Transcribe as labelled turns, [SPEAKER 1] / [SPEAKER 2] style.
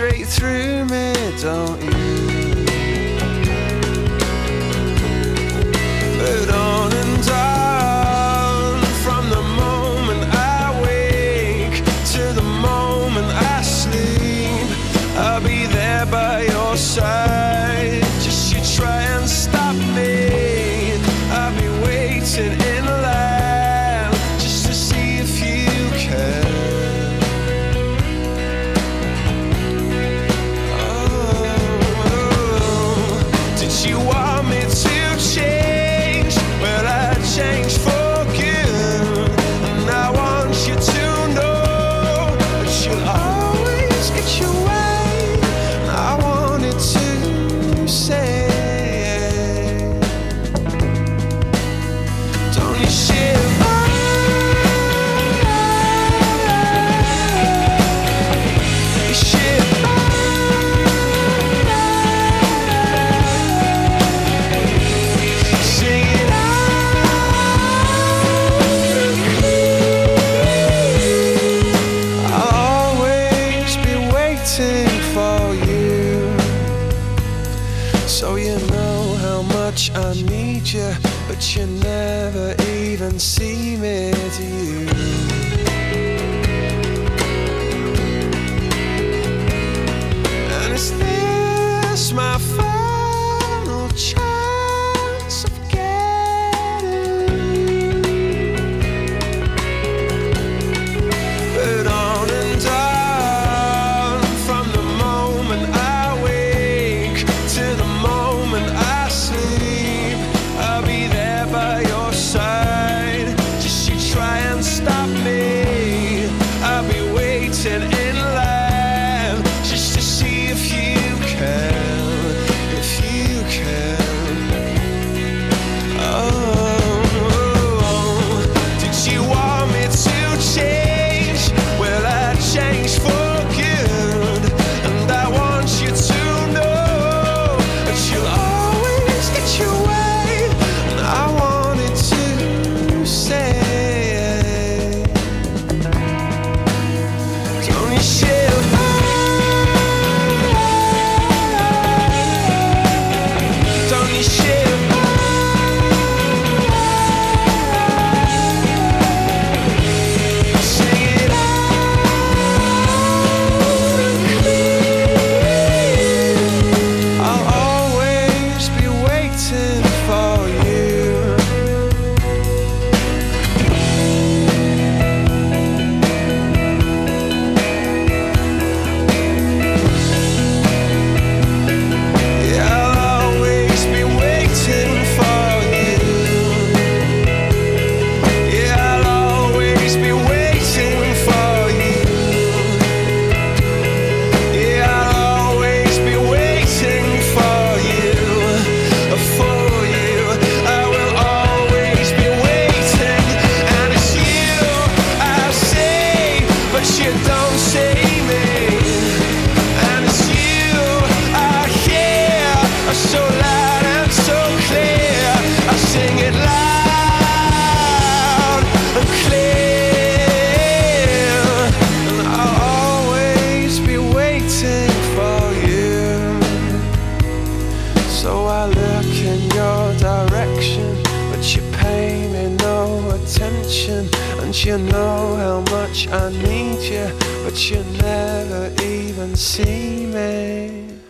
[SPEAKER 1] straight through me, don't you? But on and on, from the moment I wake to the moment I sleep, I'll be there by your side. Just you try and stop me, I'll be waiting in line just to see if you can. Oh, did you want me to change? Well, I changed for good, and I want you to know that you'll always get your way. And I wanted to say, don't you shiver? You shiver. Sing it out. I'll always be waiting for you, so you know how much I need you, but you never even see me, do you? And is this my final chance of getting you? But on and on, from the moment I wake to the moment I sleep, I'll be there by your side. Just you try and stop me, I'll be waiting in line just to see if you can, if you can. Oh, did you want me to change? Well, I changed for good, and I want you to know that you'll always get your way. And I wanted to say, don't you shiver? Don't you shiver? Sing it out. I'll always be waiting for you. Yeah, I'll always be waiting for you. Yeah, I'll always be waiting for you. Yeah, I'll always be waiting for you. For you, I will always be waiting. And it's you I say, but you don't see me. And it's you I hear, so loud and so clear. I sing it loud and clear. And I'll always be waiting for you. So I look in your direction, but you pay me no attention. And you know how much I need you, but you never even see me.